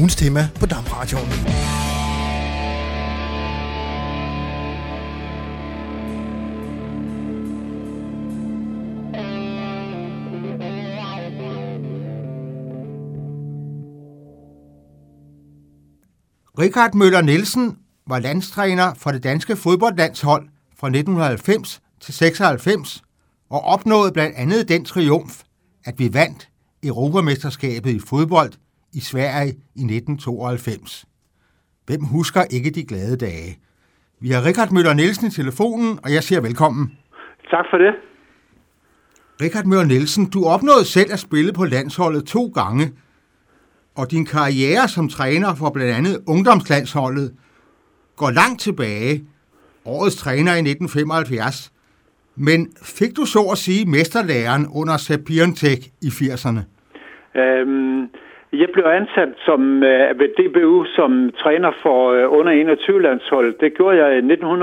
ugens tema på DAB-radioen. Richard Møller Nielsen var landstræner for det danske fodboldlandshold fra 1990 til 96 og opnåede blandt andet den triumf, at vi vandt Europamesterskabet i fodbold i Sverige i 1992. Hvem husker ikke de glade dage? Vi har Richard Møller Nielsen i telefonen, og jeg siger velkommen. Tak for det. Richard Møller Nielsen, du opnåede selv at spille på landsholdet 2 gange, og din karriere som træner for blandt andet ungdomslandsholdet går langt tilbage, årets træner i 1975. Men fik du så at sige mesterlæren under Sepp Piontek i 80'erne? Jeg blev ansat ved DBU som træner for under 21-landsholdet. Det gjorde jeg i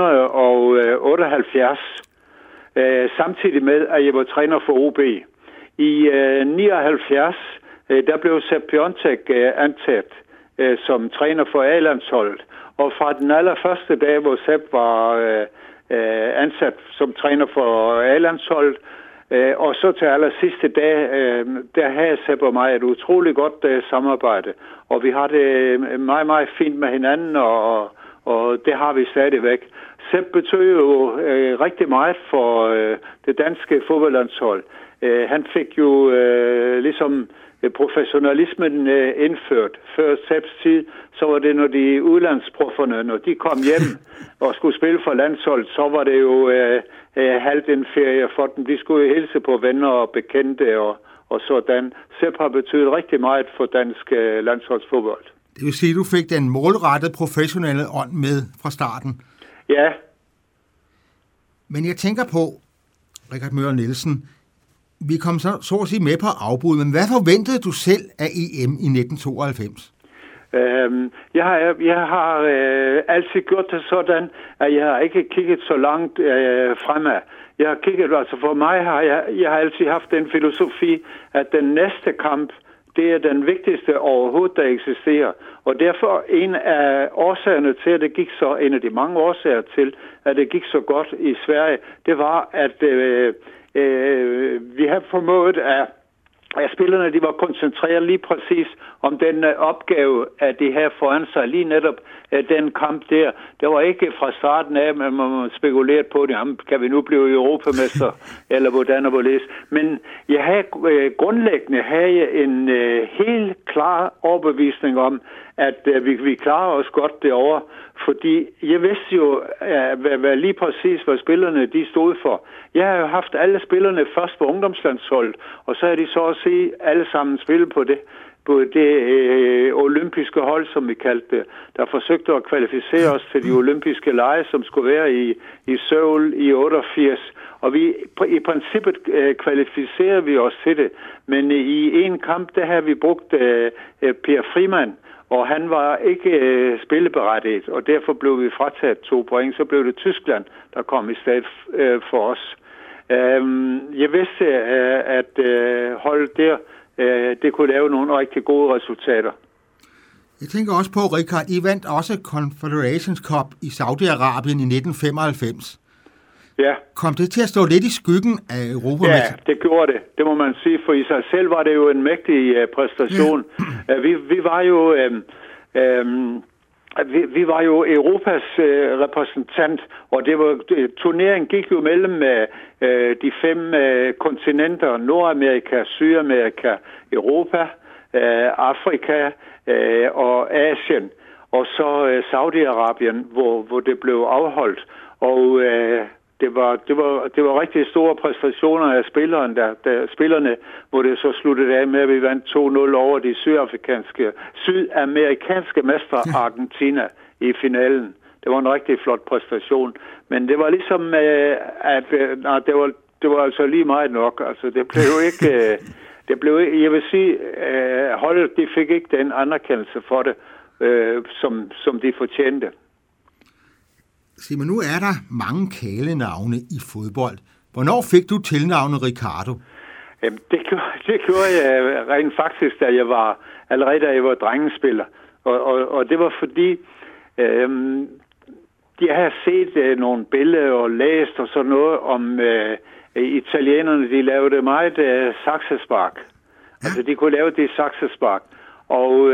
1978, samtidig med, at jeg var træner for OB. I 79 der blev Sepp Piontek ansat som træner for A-landsholdet. Og fra den allerførste dag, hvor Sepp var ansat som træner for A-landsholdet, og så til aller sidste dag, der havde Sepp og mig et utroligt godt samarbejde. Og vi har det meget, meget fint med hinanden, og det har vi stadigvæk. Sepp betød jo rigtig meget for det danske fodboldlandshold. Han fik jo ligesom professionalismen indført. Før Sepps tid, så var det, når de udlandsprofferne, når de kom hjem og skulle spille for landshold, så var det jo halvt en ferie for dem. De skulle jo hilse på venner og bekendte og sådan. Sepp har betydet rigtig meget for dansk landsholdsfodbold. Det vil sige, at du fik den målrettede professionelle ånd med fra starten? Ja. Men jeg tænker på, Richard Møller Nielsen, vi kom så at sige med på afbud, men hvad forventede du selv af EM i 1992? Jeg har altid gjort det sådan, at jeg har ikke kigget så langt fremad. Jeg har kigget, altså for mig har jeg har altid haft den filosofi, at den næste kamp, det er den vigtigste overhovedet, der eksisterer. Og derfor en af årsagerne til, at det gik så, en af de mange årsager til, at det gik så godt i Sverige, det var, at vi har formået, at spillerne de var koncentreret lige præcis om den opgave, at de havde foran sig lige netop den kamp der. Det var ikke fra starten af, at man spekulerede på det, kan vi nu blive europamester, eller hvordan og hvorledes. Men jeg havde grundlæggende en helt klar overbevisning om, at vi klarer os godt derovre, fordi jeg vidste jo hvad lige præcis, hvad spillerne de stod for. Jeg har jo haft alle spillerne først på ungdomslandsholdet, og så har de så at sige alle sammen spillet på det olympiske hold, som vi kaldte det, der forsøgte at kvalificere os til de olympiske lege, som skulle være i Seoul i 88. Og i princippet kvalificerede vi os til det, men i en kamp, der havde vi brugt Per Frimann, og han var ikke spilleberettiget, og derfor blev vi frataget 2 point. Så blev det Tyskland, der kom i stedet for os. Jeg vidste, at holdet der, det kunne lave nogle rigtig gode resultater. Jeg tænker også på, Richard, I vandt også Confederations Cup i Saudi-Arabien i 1995. Ja. Kom det til at stå lidt i skyggen af Europa? Ja, det gjorde det. Det må man sige, for i sig selv var det jo en mægtig præstation. Ja. Vi var jo Europas repræsentant, og turneringen gik jo mellem de 5 kontinenter, Nordamerika, Sydamerika, Europa, Afrika og Asien, og så Saudi-Arabien, hvor det blev afholdt. Og det var rigtig store præstationer af spillerne, hvor det så sluttede af med, at vi vandt 2-0 over de sydamerikanske mestre Argentina i finalen. Det var en rigtig flot præstation. Men det var ligesom, det var altså lige meget nok. Altså, det blev ikke, jeg vil sige, holdet, de fik ikke den anerkendelse for det, som de fortjente. Sig mig, nu er der mange kælenavne i fodbold. Hvornår fik du tilnavnet Ricardo? Det gjorde jeg rent faktisk, da jeg var drengespiller. Og det var fordi, jeg har set nogle billeder og læst og sådan noget om italienerne, de lavede meget saksespark. Altså, de kunne lave det saksespark. Og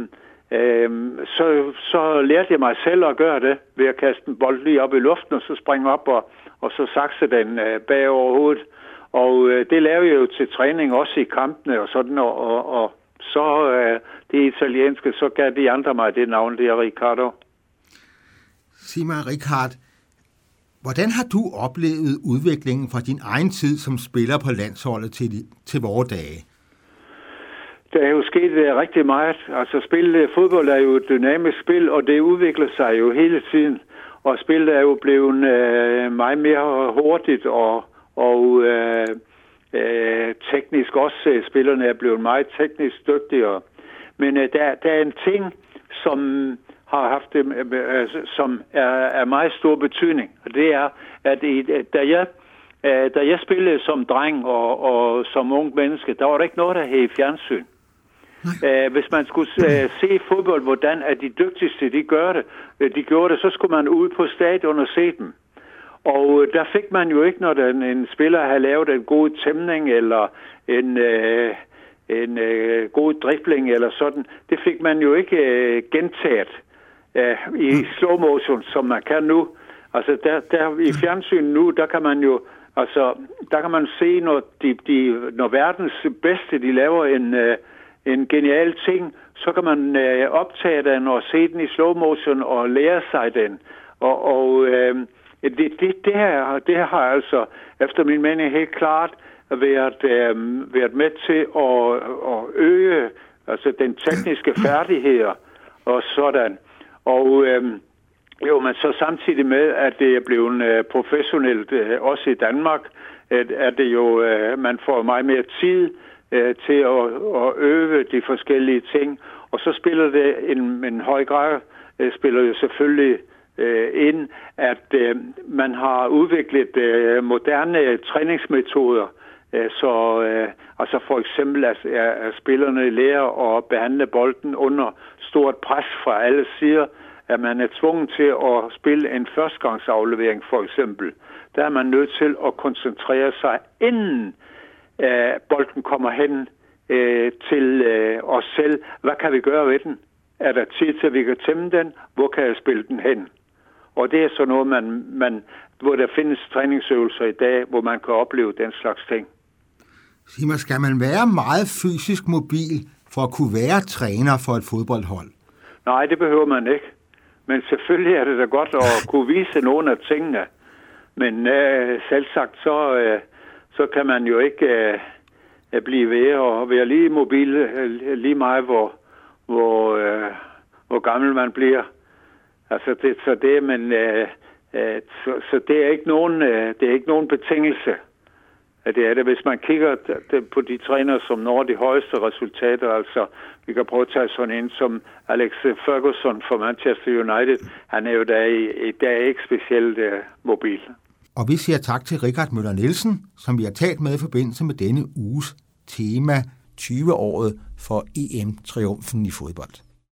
så lærte jeg mig selv at gøre det, ved at kaste en bold lige op i luften, og så springe op og så sakse den bag over hovedet. Og det lavede jeg jo til træning, også i kampene og sådan, og så det italienske, så gav de andre mig det navn, det er Riccardo. Sig mig, Richard, hvordan har du oplevet udviklingen fra din egen tid som spiller på landsholdet til vore dage? Der er jo sket rigtig meget. Altså, fodbold er jo et dynamisk spil, og det udvikler sig jo hele tiden. Og spillet er jo blevet meget mere hurtigt og teknisk også. Spillerne er blevet meget teknisk dygtigere. Men der er en ting, som har haft som er meget stor betydning. Og det er, at da jeg spillede som dreng og som ung menneske, der var der ikke noget, der hed fjernsyn. Hvis man skulle se fodbold, hvordan er de dygtigste, de gjorde det, så skulle man ud på stadion og se dem. Og der fik man jo ikke, når en spiller havde lavet en god tæmning eller en god dribling eller sådan. Det fik man jo ikke gentaget i slow motion, som man kan nu. Altså der i fjernsyn nu, der kan man jo der kan man se, når verdens bedste, de laver en genial ting, så kan man optage den og se den i slow motion og lære sig den. Det har altså efter min mening helt klart været med til at øge altså den tekniske færdigheder og sådan. Og men så samtidig med, at det er blevet professionelt også i Danmark, at det jo man får meget mere tid til at øve de forskellige ting. Og så spiller det en høj grad, spiller jo selvfølgelig ind, at man har udviklet moderne træningsmetoder, så for eksempel at spillerne lærer at behandle bolden under stort pres fra alle sider, at man er tvunget til at spille en førstegangsaflevering for eksempel. Der er man nødt til at koncentrere sig, inden bolden kommer hen til os selv. Hvad kan vi gøre ved den? Er der tid til, at vi kan tæmme den? Hvor kan jeg spille den hen? Og det er så noget, hvor der findes træningsøvelser i dag, hvor man kan opleve den slags ting. Sig mig, skal man være meget fysisk mobil for at kunne være træner for et fodboldhold? Nej, det behøver man ikke. Men selvfølgelig er det da godt at kunne vise nogle af tingene. Men selvsagt, så kan man jo ikke blive ved at være lige mobil, lige meget hvor gammel man bliver. Altså så det er ikke nogen betingelse. Det er det, hvis man kigger på de trænere, som når de højeste resultater. Altså, vi kan prøve at tage sådan en som Alex Ferguson fra Manchester United. Han er jo i dag ikke specielt mobil. Og vi siger tak til Richard Møller Nielsen, som vi har talt med i forbindelse med denne uges tema 20-året for EM-triumfen i fodbold.